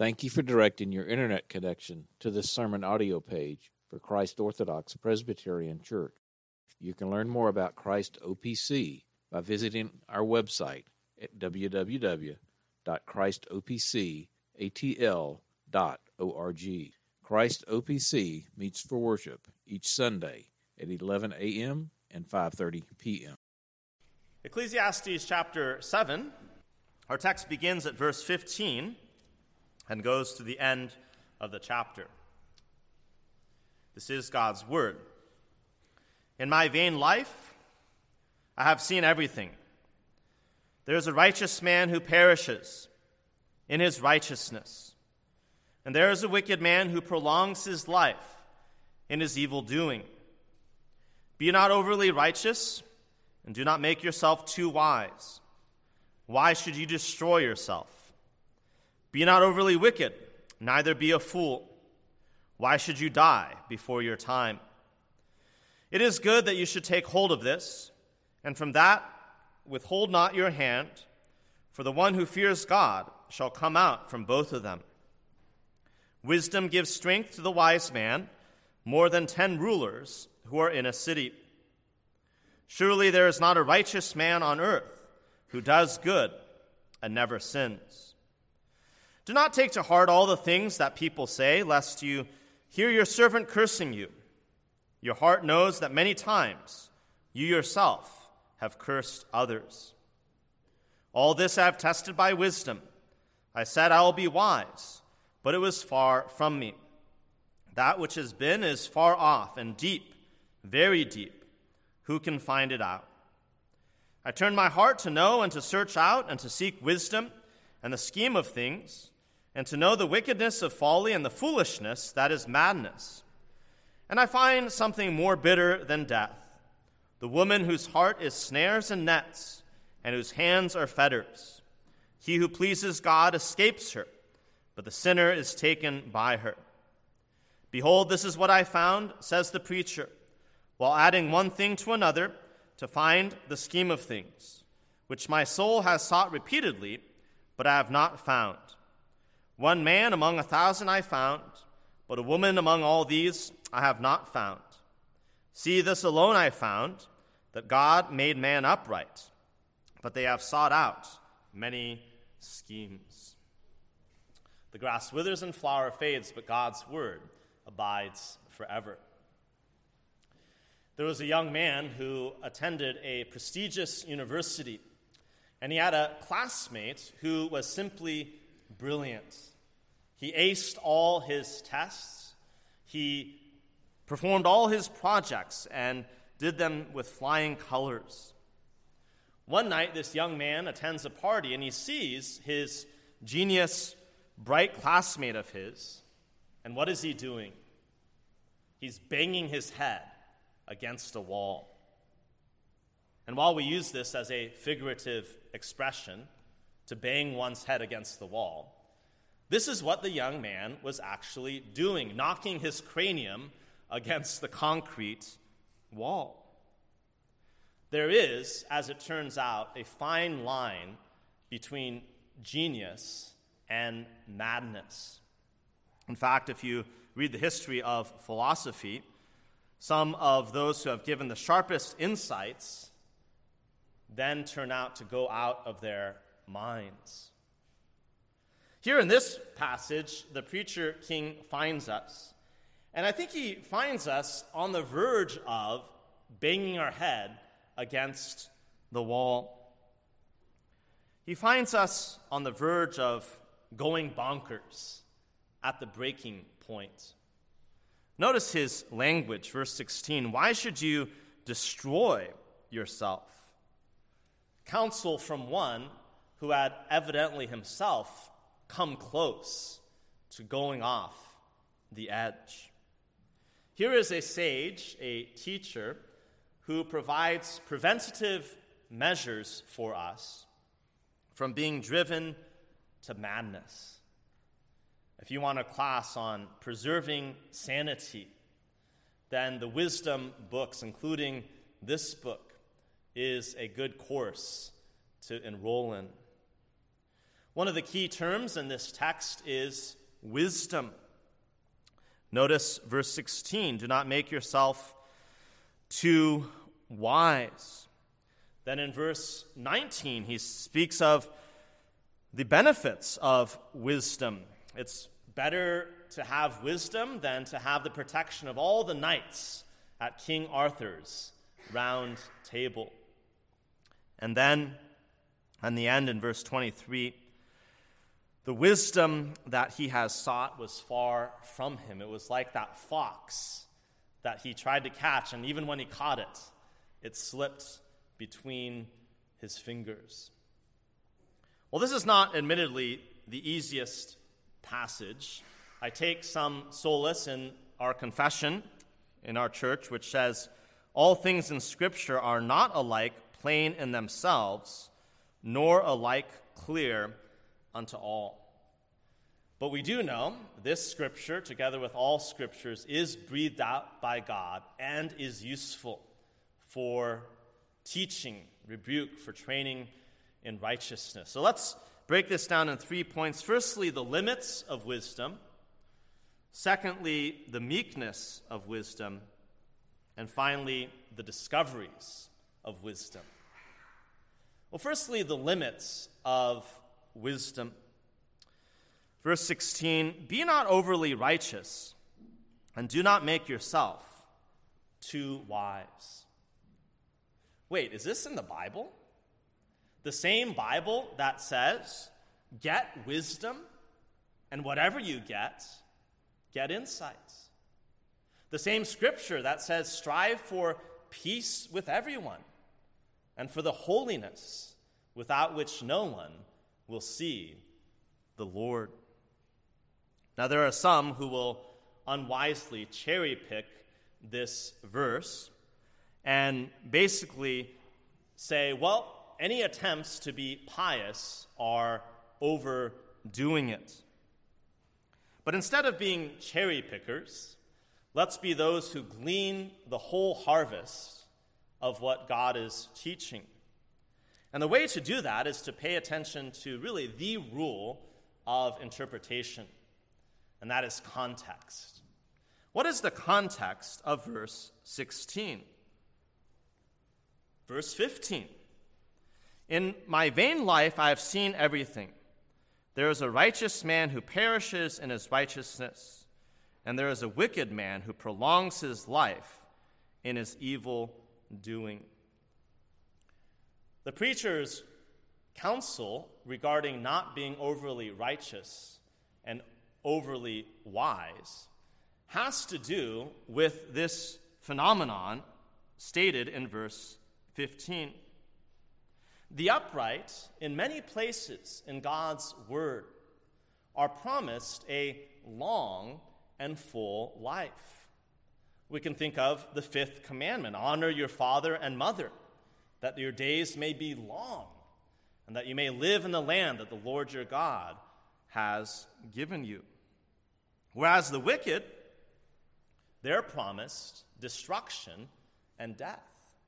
Thank you for directing your internet connection to this sermon audio page for Christ Orthodox Presbyterian Church. You can learn more about Christ OPC by visiting our website at www.christopcatl.org. Christ OPC meets for worship each Sunday at 11 a.m. and 5:30 p.m. Ecclesiastes chapter 7, our text begins at verse 15 and goes to the end of the chapter. This is God's word. In my vain life, I have seen everything. There is a righteous man who perishes in his righteousness, and there is a wicked man who prolongs his life in his evil doing. Be not overly righteous, and do not make yourself too wise. Why should you destroy yourself? Be not overly wicked, neither be a fool. Why should you die before your time? It is good that you should take hold of this, and from that withhold not your hand, for the one who fears God shall come out from both of them. Wisdom gives strength to the wise man, more than 10 rulers who are in a city. Surely there is not a righteous man on earth who does good and never sins. Do not take to heart all the things that people say, lest you hear your servant cursing you. Your heart knows that many times you yourself have cursed others. All this I have tested by wisdom. I said I will be wise, but it was far from me. That which has been is far off and deep, very deep. Who can find it out? I turned my heart to know and to search out and to seek wisdom and the scheme of things, and to know the wickedness of folly and the foolishness that is madness. And I find something more bitter than death, the woman whose heart is snares and nets, and whose hands are fetters. He who pleases God escapes her, but the sinner is taken by her. Behold, this is what I found, says the preacher, while adding one thing to another, to find the scheme of things, which my soul has sought repeatedly, but I have not found. One man among 1,000 I found, but a woman among all these I have not found. See, this alone I found, that God made man upright, but they have sought out many schemes. The grass withers and flower fades, but God's word abides forever. There was a young man who attended a prestigious university, and he had a classmate who was simply brilliant. He aced all his tests. He performed all his projects and did them with flying colors. One night, this young man attends a party, and he sees his genius, bright classmate of his, and what is he doing? He's banging his head against a wall. And while we use this as a figurative expression, to bang one's head against the wall, this is what the young man was actually doing, knocking his cranium against the concrete wall. There is, as it turns out, a fine line between genius and madness. In fact, if you read the history of philosophy, some of those who have given the sharpest insights then turn out to go out of their minds. Here in this passage, the preacher king finds us, and I think he finds us on the verge of banging our head against the wall. He finds us on the verge of going bonkers, at the breaking point. Notice his language, verse 16. Why should you destroy yourself? Counsel from one who had evidently himself come close to going off the edge. Here is a sage, a teacher, who provides preventative measures for us from being driven to madness. If you want a class on preserving sanity, then the wisdom books, including this book, is a good course to enroll in. One of the key terms in this text is wisdom. Notice verse 16, do not make yourself too wise. Then in verse 19, he speaks of the benefits of wisdom. It's better to have wisdom than to have the protection of all the knights at King Arthur's round table. And then, in the end, in verse 23, the wisdom that he has sought was far from him. It was like that fox that he tried to catch, and even when he caught it, it slipped between his fingers. Well, this is not admittedly the easiest passage. I take some solace in our confession in our church, which says, all things in Scripture are not alike plain in themselves, nor alike clear unto all. But we do know this Scripture, together with all Scriptures, is breathed out by God and is useful for teaching, rebuke, for training in righteousness. So let's break this down in 3 points. Firstly, the limits of wisdom. Secondly, the meekness of wisdom. And finally, the discoveries of wisdom. Well, firstly, the limits of wisdom. Verse 16, be not overly righteous, and do not make yourself too wise. Wait, is this in the Bible? The same Bible that says, get wisdom, and whatever you get insights. The same Scripture that says, strive for peace with everyone, and for the holiness without which no one will see the Lord. Now, there are some who will unwisely cherry pick this verse and basically say, well, any attempts to be pious are overdoing it. But instead of being cherry pickers, let's be those who glean the whole harvest of what God is teaching. And the way to do that is to pay attention to really the rule of interpretation, and that is context. What is the context of verse 16? Verse 15. In my vain life I have seen everything. There is a righteous man who perishes in his righteousness, and there is a wicked man who prolongs his life in his evil doing. The preacher's counsel regarding not being overly righteous and overly wise has to do with this phenomenon stated in verse 15. The upright, in many places in God's word, are promised a long and full life. We can think of the fifth commandment, honor your father and mother, that your days may be long, and that you may live in the land that the Lord your God has given you. Whereas the wicked, they're promised destruction and death.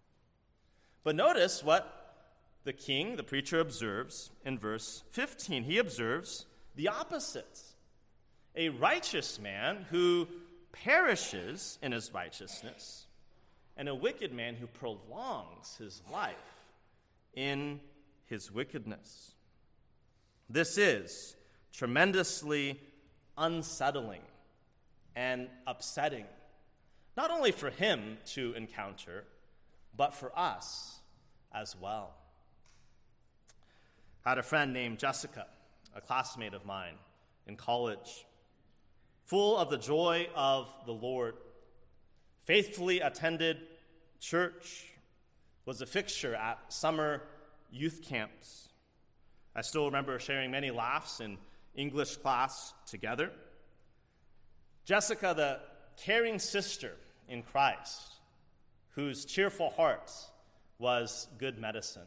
But notice what the king, the preacher, observes in verse 15. He observes the opposite. A righteous man who perishes in his righteousness, and a wicked man who prolongs his life in his wickedness. This is tremendously unsettling and upsetting, not only for him to encounter, but for us as well. I had a friend named Jessica, a classmate of mine in college, full of the joy of the Lord, faithfully attended church, was a fixture at summer youth camps. I still remember sharing many laughs in English class together. Jessica, the caring sister in Christ, whose cheerful heart was good medicine.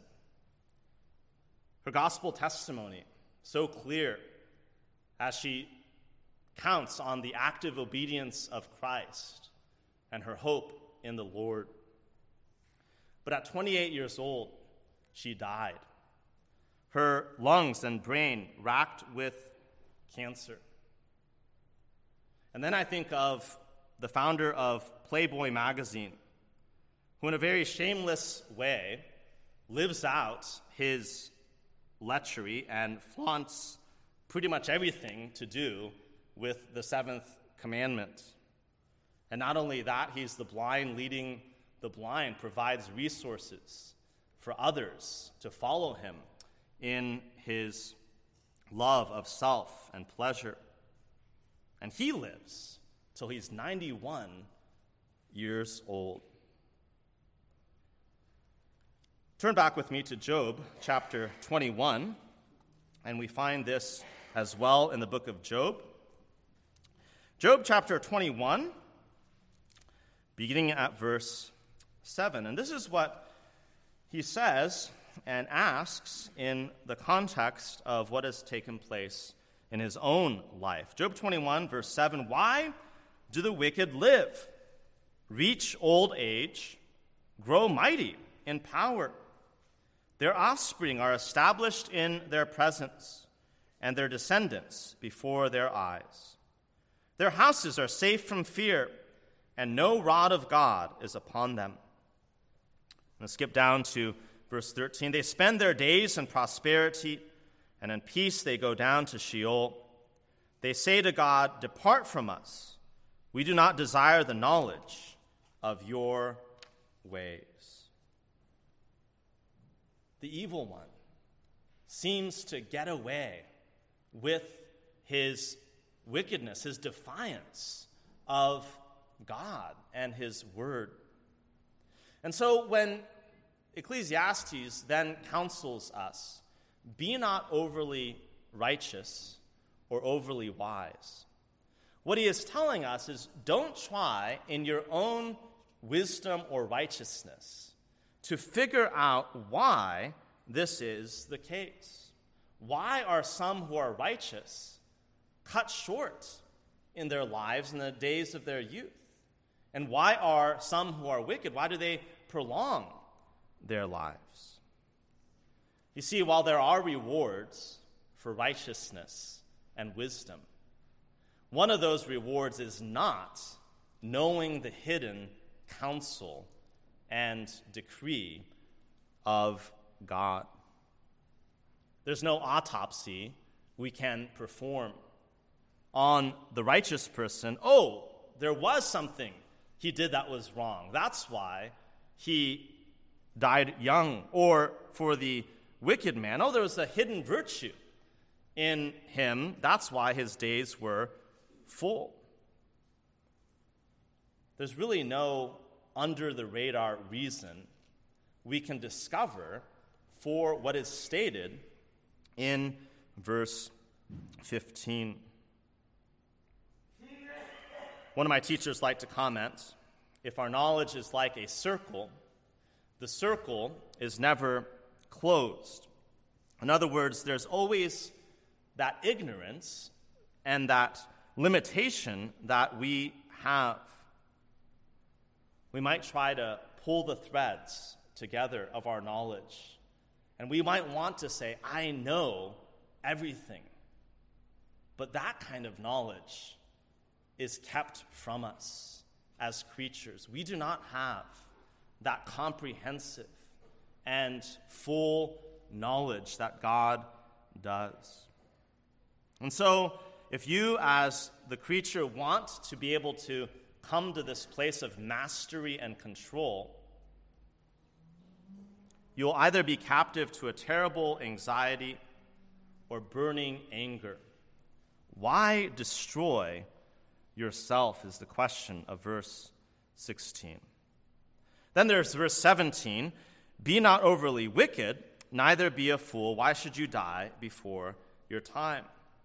Her gospel testimony so clear as she counts on the active obedience of Christ and her hope in the Lord. But at 28 years old, she died. her lungs and brain racked with cancer. And then I think of the founder of Playboy magazine, who in a very shameless way lives out his lechery and flaunts pretty much everything to do with the seventh commandment. And not only that, he's the blind leading the blind, provides resources for others to follow him in his love of self and pleasure. And he lives till he's 91 years old. Turn back with me to Job chapter 21, and we find this as well in the book of Job. Job chapter 21, beginning at verse 7. And this is what he says and asks in the context of what has taken place in his own life. Job 21, verse 7, "Why do the wicked live, reach old age, grow mighty in power? Their offspring are established in their presence, and their descendants before their eyes. Their houses are safe from fear, and no rod of God is upon them." Let's skip down to verse 13. "They spend their days in prosperity, and in peace they go down to Sheol. They say to God, 'Depart from us. We do not desire the knowledge of your ways.'" The evil one seems to get away with his wickedness, his defiance of God and his word. And so when Ecclesiastes then counsels us, be not overly righteous or overly wise, what he is telling us is don't try in your own wisdom or righteousness to figure out why this is the case. Why are some who are righteous cut short in their lives in the days of their youth? And why are some who are wicked, why do they prolong their lives? You see, while there are rewards for righteousness and wisdom, one of those rewards is not knowing the hidden counsel and decree of God. There's no autopsy we can perform on the righteous person. Oh, there was something he did that was wrong. That's why he died young. Or for the wicked man, oh, there was a hidden virtue in him. That's why his days were full. There's really no under-the-radar reason we can discover for what is stated in verse 15. One of my teachers liked to comment, if our knowledge is like a circle, the circle is never closed. In other words, there's always that ignorance and that limitation that we have. We might try to pull the threads together of our knowledge, and we might want to say, I know everything. But that kind of knowledge is kept from us as creatures. We do not have that comprehensive and full knowledge that God does. And so, if you as the creature want to be able to come to this place of mastery and control, you'll either be captive to a terrible anxiety or burning anger. Why destroy yourself is the question of verse 16. Then there's verse 17. Be not overly wicked, neither be a fool. Why should you die before your time?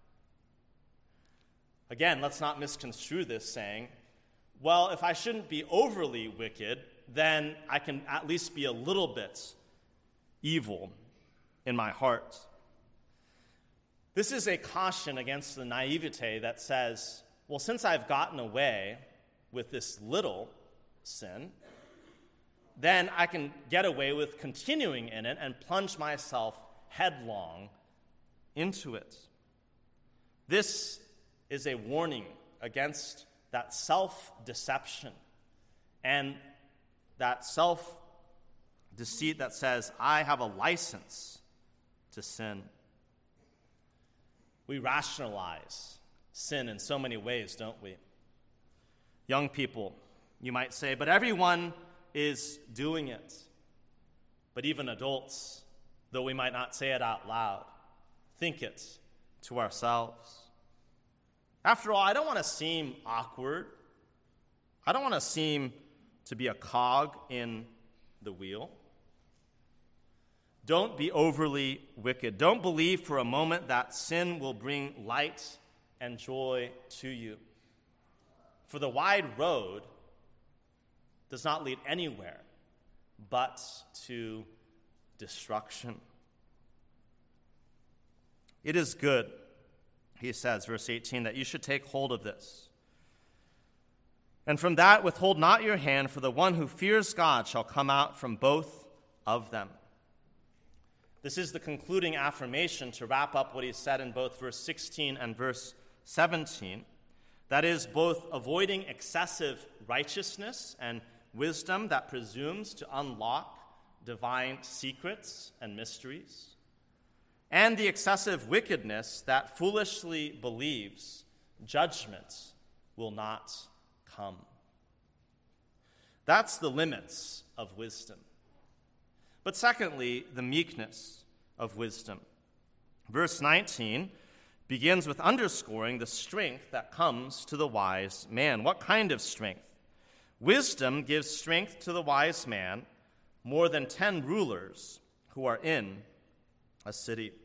Again, let's not misconstrue this saying, well, if I shouldn't be overly wicked, then I can at least be a little bit evil in my heart. This is a caution against the naivete that says, well, since I've gotten away with this little sin, then I can get away with continuing in it and plunge myself headlong into it. This is a warning against that self-deception and that self-deceit that says, I have a license to sin. We rationalize sin in so many ways, don't we? Young people, you might say, but everyone is doing it. But even adults, though we might not say it out loud, think it to ourselves. After all, I don't want to seem awkward. I don't want to seem to be a cog in the wheel. Don't be overly wicked. Don't believe for a moment that sin will bring light and joy to you. For the wide road does not lead anywhere but to destruction. It is good, he says, verse 18, that you should take hold of this. And from that withhold not your hand, for the one who fears God shall come out from both of them. This is the concluding affirmation to wrap up what he said in both verse 16 and verse 17. That is, both avoiding excessive righteousness and wisdom that presumes to unlock divine secrets and mysteries, and the excessive wickedness that foolishly believes judgment will not come. That's the limits of wisdom. But secondly, the meekness of wisdom. Verse 19 begins with underscoring the strength that comes to the wise man. What kind of strength? Wisdom gives strength to the wise man more than 10 rulers who are in a city.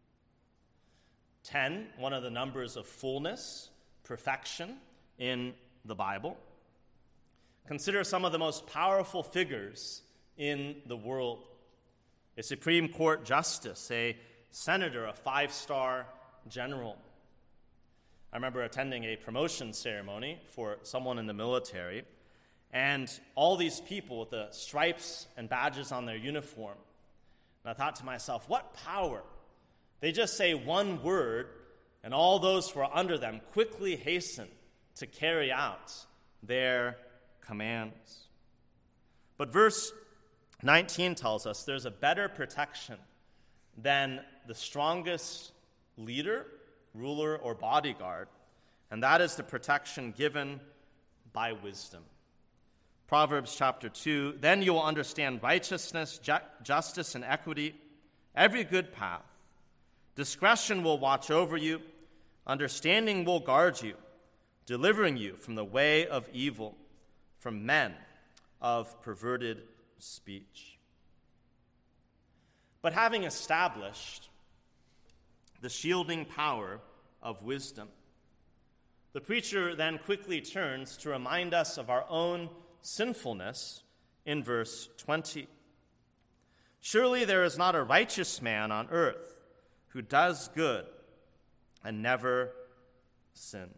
10, one of the numbers of fullness, perfection in the Bible. Consider some of the most powerful figures in the world. A Supreme Court justice, a senator, a 5-star general. I remember attending a promotion ceremony for someone in the military, and all these people with the stripes and badges on their uniform. And I thought to myself, what power! They just say one word, and all those who are under them quickly hasten to carry out their commands. But verse 19 tells us there's a better protection than the strongest leader, ruler, or bodyguard, and that is the protection given by wisdom. Proverbs chapter 2, then you will understand righteousness, justice, and equity, every good path. Discretion will watch over you, understanding will guard you, delivering you from the way of evil, from men of perverted speech. But having established the shielding power of wisdom, the preacher then quickly turns to remind us of our own sinfulness in verse 20. Surely there is not a righteous man on earth who does good and never sins.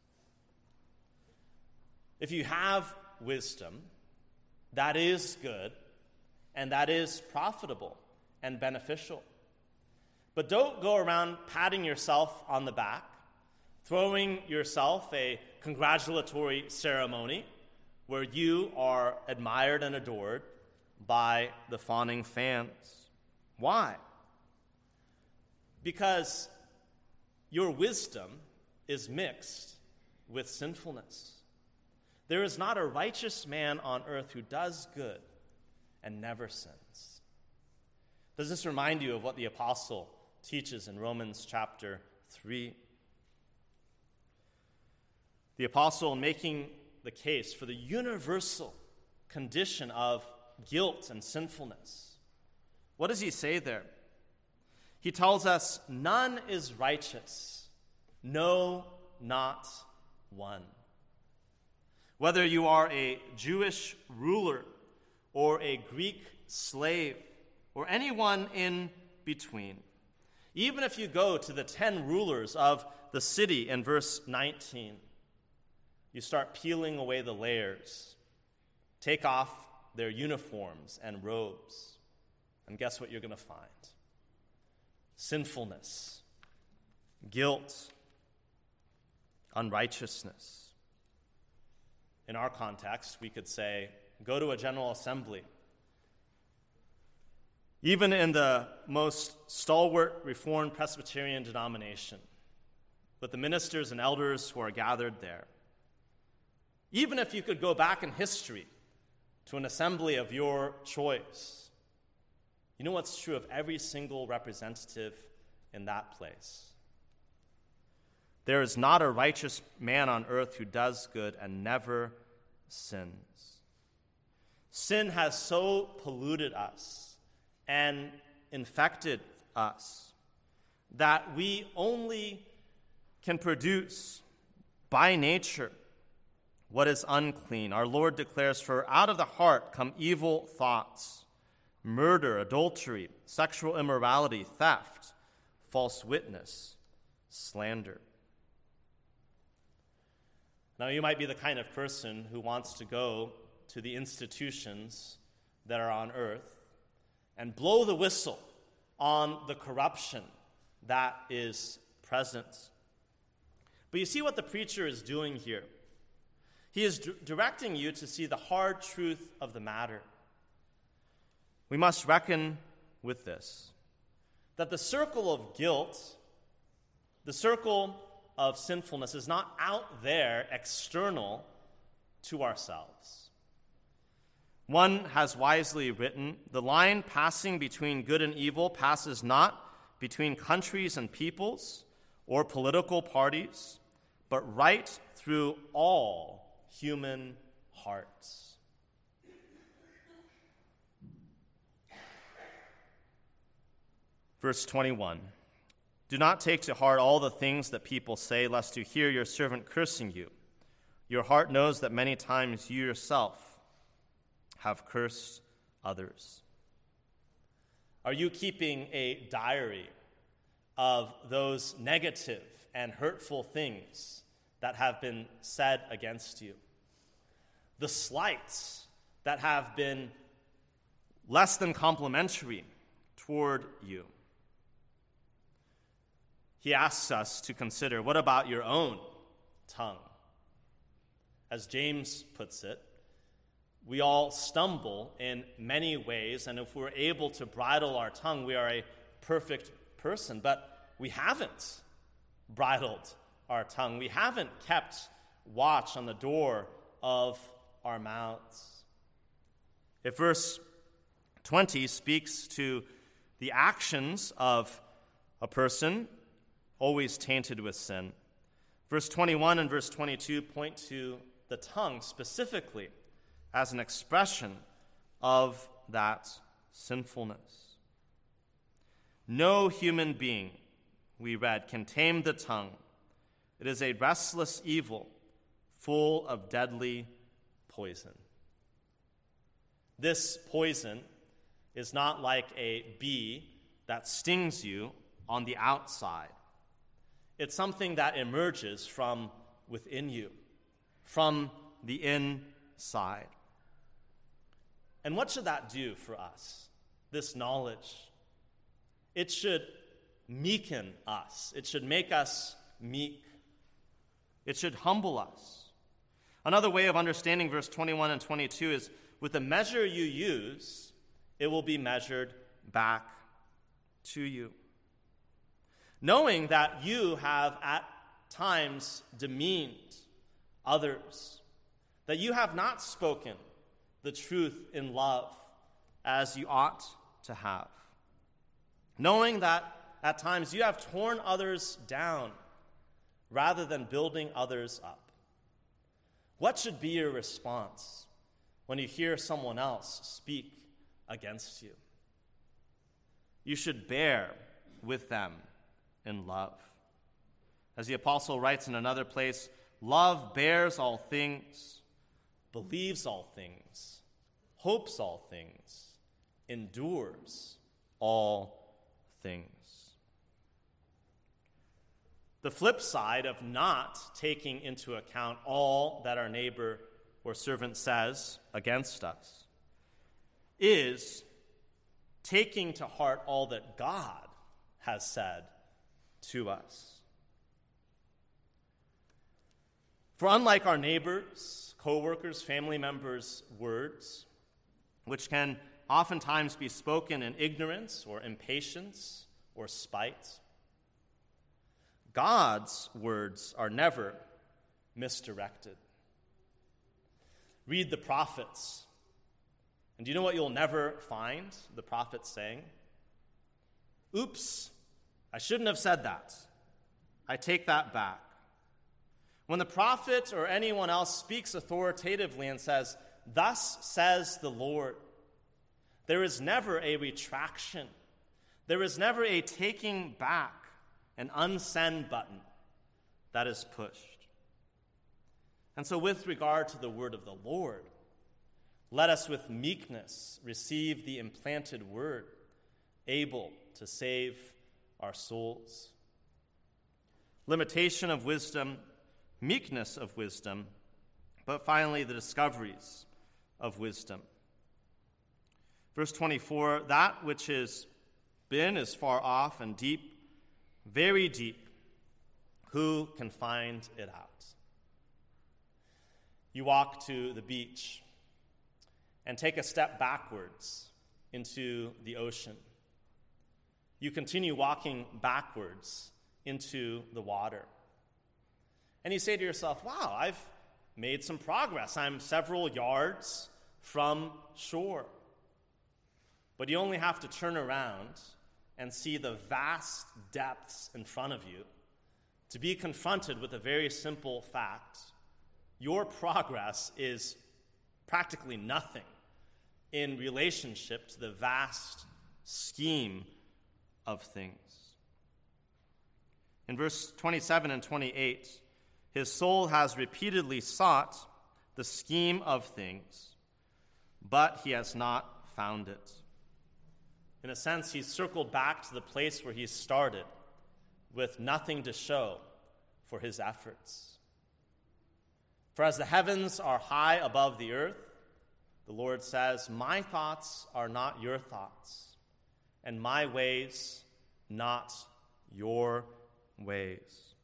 If you have wisdom, that is good and that is profitable and beneficial. But don't go around patting yourself on the back, throwing yourself a congratulatory ceremony where you are admired and adored by the fawning fans. Why? Because your wisdom is mixed with sinfulness. There is not a righteous man on earth who does good and never sins. Does this remind you of what the apostle teaches in Romans chapter 3? The apostle, making the case for the universal condition of guilt and sinfulness, what does he say there? He tells us, none is righteous, no, not one. Whether you are a Jewish ruler or a Greek slave or anyone in between, even if you go to the 10 rulers of the city in verse 19, you start peeling away the layers, take off their uniforms and robes, and guess what you're going to find? sinfulness, guilt, unrighteousness. In our context, we could say, go to a General Assembly. Even in the most stalwart Reformed Presbyterian denomination, with the ministers and elders who are gathered there, even if you could go back in history to an assembly of your choice, you know what's true of every single representative in that place? There is not a righteous man on earth who does good and never sins. Sin has so polluted us and infected us that we only can produce by nature what is unclean. Our Lord declares, "For out of the heart come evil thoughts, murder, adultery, sexual immorality, theft, false witness, slander." Now, you might be the kind of person who wants to go to the institutions that are on earth and blow the whistle on the corruption that is present. But you see what the preacher is doing here. He is directing you to see the hard truth of the matter. We must reckon with this, that the circle of guilt, the circle of sinfulness, is not out there external to ourselves. One has wisely written, "The line passing between good and evil passes not between countries and peoples or political parties, but right through all human hearts." Verse 21, "Do not take to heart all the things that people say, lest you hear your servant cursing you. Your heart knows that many times you yourself have cursed others." Are you keeping a diary of those negative and hurtful things that have been said against you? The slights that have been less than complimentary toward you? He asks us to consider, what about your own tongue? As James puts it, we all stumble in many ways, and if we're able to bridle our tongue, we are a perfect person. But we haven't bridled our tongue. We haven't kept watch on the door of our mouths. If verse 20 speaks to the actions of a person always tainted with sin, verse 21 and verse 22 point to the tongue specifically as an expression of that sinfulness. "No human being," we read, "can tame the tongue. It is a restless evil, full of deadly poison." This poison is not like a bee that stings you on the outside. It's something that emerges from within you, from the inside. And what should that do for us, this knowledge? It should meeken us. It should make us meek. It should humble us. Another way of understanding verse 21 and 22 is, with the measure you use, it will be measured back to you. Knowing that you have at times demeaned others, that you have not spoken the truth in love as you ought to have. Knowing that at times you have torn others down rather than building others up. What should be your response when you hear someone else speak against you? You should bear with them in love. As the apostle writes in another place, "Love bears all things, believes all things, hopes all things, endures all things." The flip side of not taking into account all that our neighbor or servant says against us is taking to heart all that God has said to us. For unlike our neighbors, co-workers, family members' words, which can oftentimes be spoken in ignorance or impatience or spite, God's words are never misdirected. Read the prophets, and do you know what you'll never find the prophets saying? Oops, I shouldn't have said that. I take that back. When the prophet or anyone else speaks authoritatively and says, "Thus says the Lord," there is never a retraction. There is never a taking back, an unsend button that is pushed. And so with regard to the word of the Lord, let us with meekness receive the implanted word, able to save our souls. Limitation of wisdom, meekness of wisdom, but finally the discoveries of wisdom. Verse 24, that which has been is far off and deep, very deep. Who can find it out? You walk to the beach and take a step backwards into the ocean. You continue walking backwards into the water. And you say to yourself, wow, I've made some progress. I'm several yards from shore. But you only have to turn around and see the vast depths in front of you to be confronted with a very simple fact. Your progress is practically nothing in relationship to the vast scheme of things. In verse 27 and 28, his soul has repeatedly sought the scheme of things, but he has not found it. In a sense, he's circled back to the place where he started with nothing to show for his efforts. For as the heavens are high above the earth, the Lord says, my thoughts are not your thoughts, and my ways not your ways.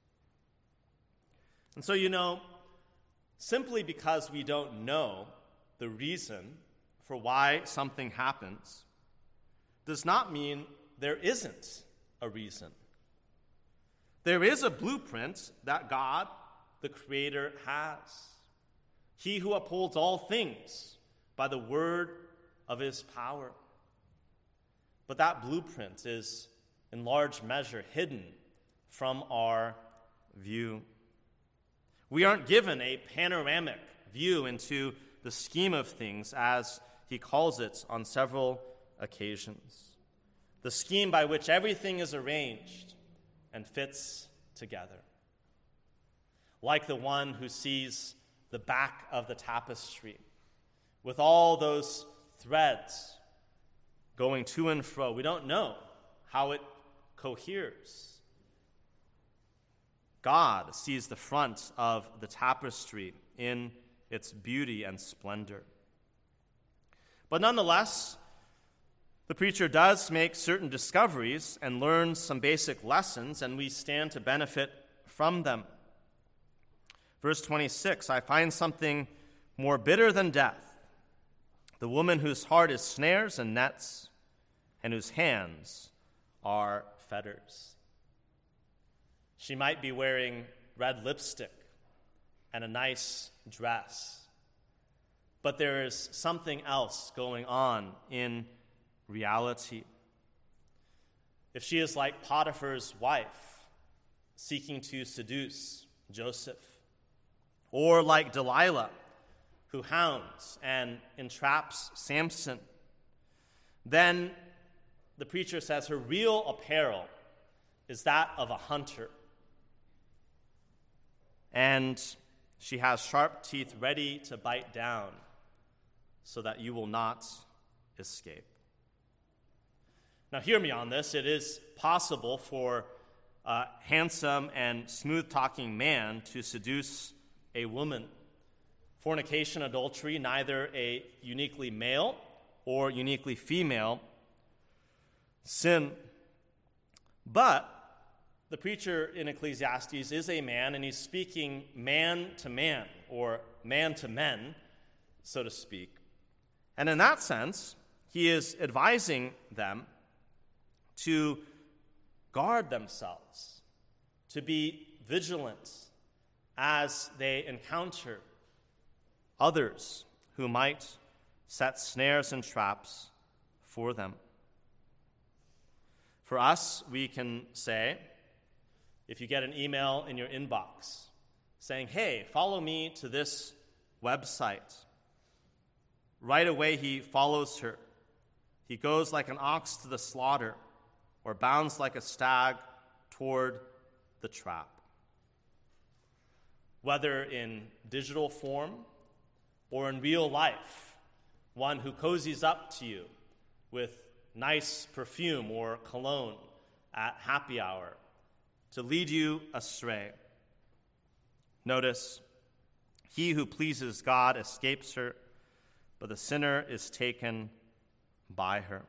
And so, simply because we don't know the reason for why something happens does not mean there isn't a reason. There is a blueprint that God, the Creator, has. He who upholds all things by the word of his power. But that blueprint is in large measure hidden from our view. We aren't given a panoramic view into the scheme of things, as he calls it on several occasions. The scheme by which everything is arranged and fits together. Like the one who sees the back of the tapestry with all those threads going to and fro. We don't know how it coheres. God sees the front of the tapestry in its beauty and splendor. But nonetheless, the preacher does make certain discoveries and learns some basic lessons, and we stand to benefit from them. Verse 26, I find something more bitter than death, the woman whose heart is snares and nets, and whose hands are fetters. She might be wearing red lipstick and a nice dress, but there is something else going on in reality. If she is like Potiphar's wife, seeking to seduce Joseph, or like Delilah, who hounds and entraps Samson, then the preacher says her real apparel is that of a hunter. And she has sharp teeth ready to bite down so that you will not escape. Now, hear me on this. It is possible for a handsome and smooth-talking man to seduce a woman. Fornication, adultery, neither a uniquely male or uniquely female sin. But the preacher in Ecclesiastes is a man, and he's speaking man to man, or man to men, so to speak. And in that sense, he is advising them to guard themselves, to be vigilant as they encounter others who might set snares and traps for them. For us, we can say, if you get an email in your inbox saying, hey, follow me to this website, right away he follows her. He goes like an ox to the slaughter, or bounds like a stag toward the trap. Whether in digital form or in real life, one who cozies up to you with nice perfume or cologne at happy hour to lead you astray. Notice, he who pleases God escapes her, but the sinner is taken by her.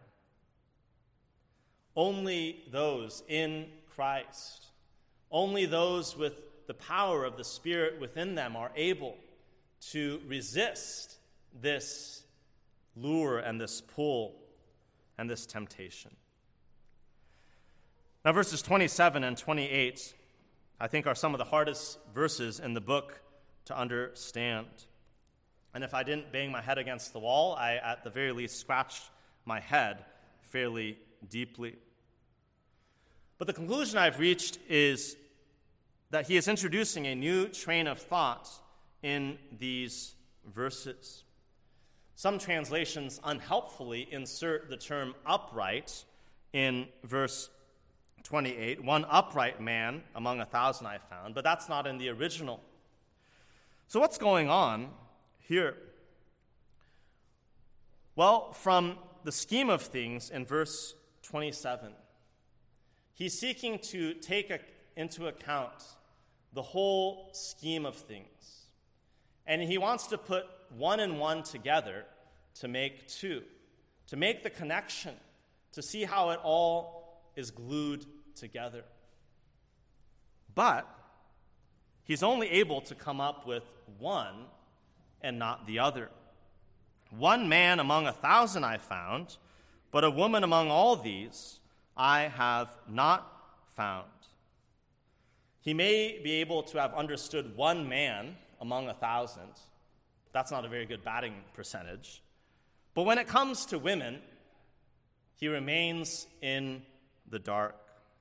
Only those in Christ, only those with the power of the Spirit within them are able to resist this lure and this pull and this temptation. Now, verses 27 and 28, I think, are some of the hardest verses in the book to understand. And if I didn't bang my head against the wall, I, at the very least, scratched my head fairly deeply. But the conclusion I've reached is that he is introducing a new train of thought in these verses. Some translations unhelpfully insert the term upright in verse 28. One upright man among 1,000 I found, but that's not in the original. So what's going on here? Well, from the scheme of things in verse 27, he's seeking to take into account the whole scheme of things. And he wants to put one and one together to make two, to make the connection, to see how it all is glued together. But he's only able to come up with one and not the other. One man among 1,000 I found, but a woman among all these I have not found. He may be able to have understood one man among 1,000. That's not a very good batting percentage. But when it comes to women, he remains in the dark.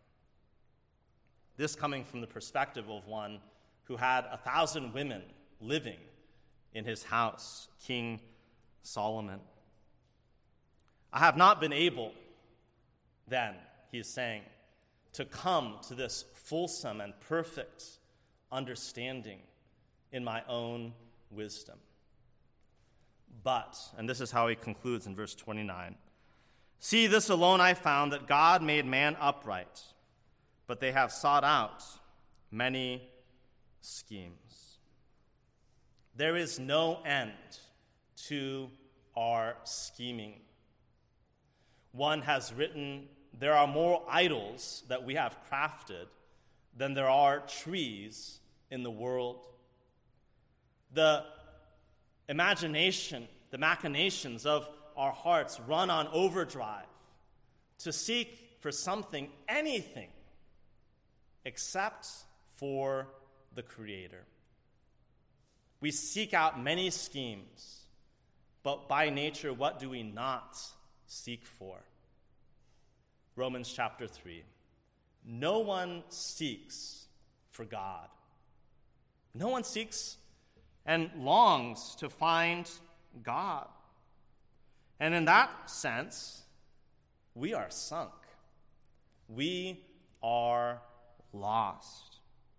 This coming from the perspective of one who had 1,000 women living in his house, King Solomon. I have not been able, then, he is saying, to come to this fulsome and perfect understanding in my own wisdom. But, and this is how he concludes in verse 29, see, this alone I found, that God made man upright, but they have sought out many schemes. There is no end to our scheming. One has written, there are more idols that we have crafted than there are trees in the world. The imagination, the machinations of our hearts run on overdrive to seek for something, anything, except for the Creator. We seek out many schemes, but by nature, what do we not seek for? Romans chapter 3. No one seeks for God. No one seeks and longs to find God. And in that sense, we are sunk. We are lost.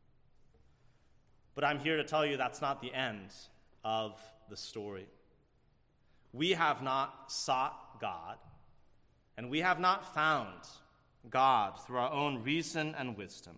But I'm here to tell you that's not the end of the story. We have not sought God, and we have not found God through our own reason and wisdom.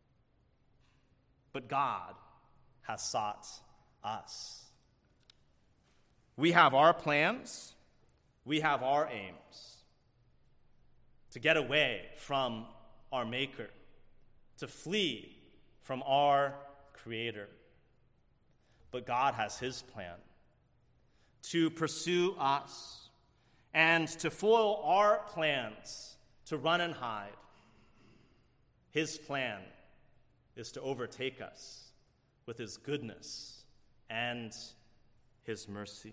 But God has sought us. We have our plans, we have our aims to get away from our Maker, to flee from our Creator. But God has his plan to pursue us and to foil our plans to run and hide. His plan is to overtake us with his goodness and his mercy.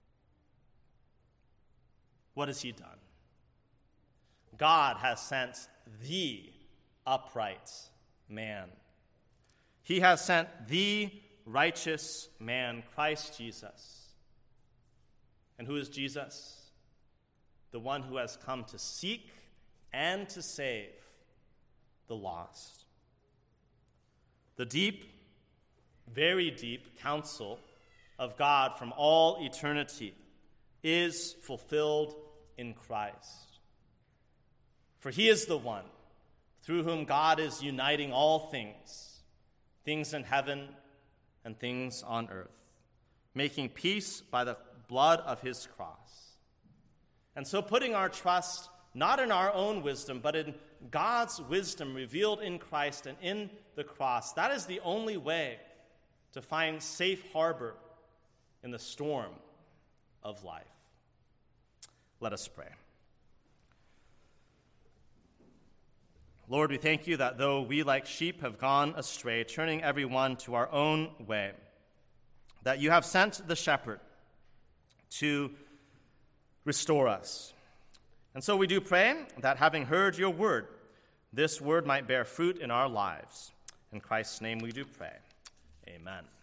What has he done? God has sent the upright man. He has sent the righteous man, Christ Jesus. And who is Jesus? The one who has come to seek and to save the lost. The deep, very deep counsel of God from all eternity is fulfilled in Christ. For he is the one through whom God is uniting all things, things in heaven and things on earth, making peace by the blood of his cross. And so putting our trust not in our own wisdom, but in God's wisdom revealed in Christ and in the cross, that is the only way to find safe harbor in the storm of life. Let us pray. Lord, we thank you that though we like sheep have gone astray, turning every one to our own way, that you have sent the shepherd to restore us. And so we do pray that having heard your word, this word might bear fruit in our lives. In Christ's name we do pray. Amen.